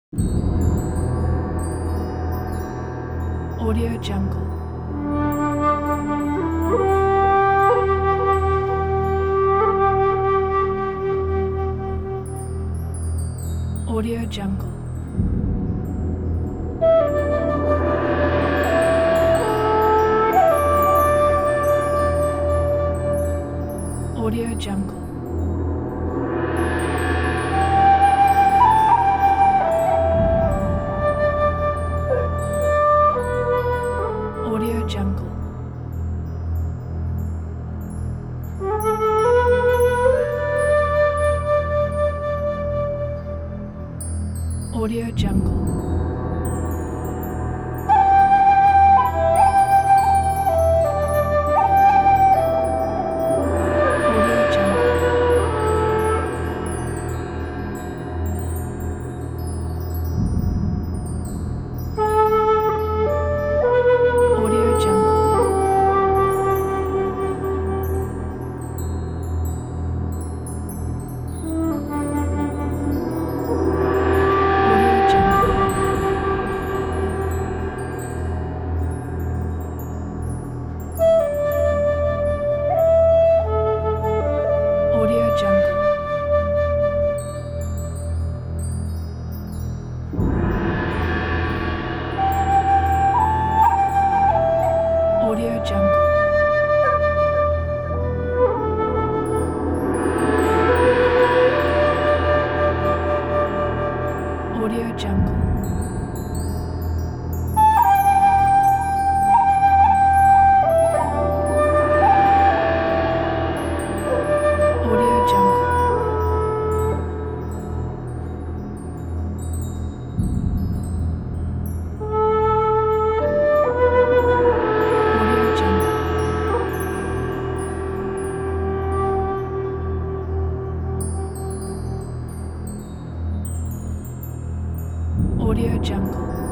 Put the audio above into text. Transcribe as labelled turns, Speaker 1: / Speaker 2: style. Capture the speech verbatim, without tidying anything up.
Speaker 1: Audio Jungle. Audio Jungle. Audio Jungle. Audio Jungle. Audio Jungle. Audio Jungle. Audio Jungle. Audio Jungle. Audio Jungle. Audio Jungle. Audio Jungle. Audio Jungle. Audio Jungle. Audio Jungle.